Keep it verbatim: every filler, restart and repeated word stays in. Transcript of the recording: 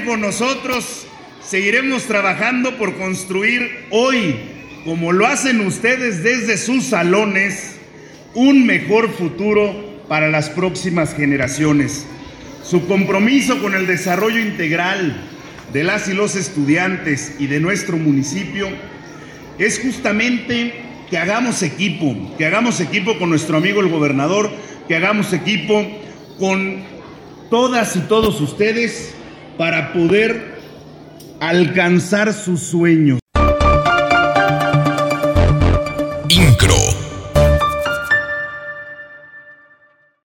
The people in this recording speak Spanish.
con nosotros, seguiremos trabajando por construir hoy, como lo hacen ustedes desde sus salones, un mejor futuro para las próximas generaciones. Su compromiso con el desarrollo integral de las y los estudiantes y de nuestro municipio es justamente que hagamos equipo, que hagamos equipo con nuestro amigo el gobernador, que hagamos equipo con todas y todos ustedes para poder alcanzar sus sueños.